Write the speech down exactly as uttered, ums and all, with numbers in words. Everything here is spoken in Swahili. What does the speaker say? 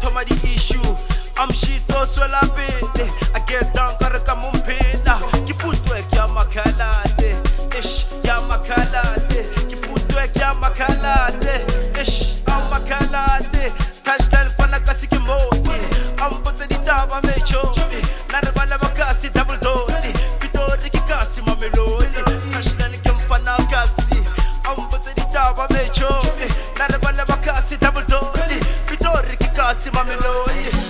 thoma di-issue amshito tswela pele a get down ka re ka momphela ke footwork ya makhalate ish ya makhalate ke footwork ya makhalate ish a makhalate touchdown fana ka se ke moti ampotsa ditaba mechopi na re bala ba ka se double doti pitori ke ka se mamelodi touchdown ke mfana ka se ampotsa ditaba mechopi na re bala ba ka se double doti pitori ke ka se mamelodi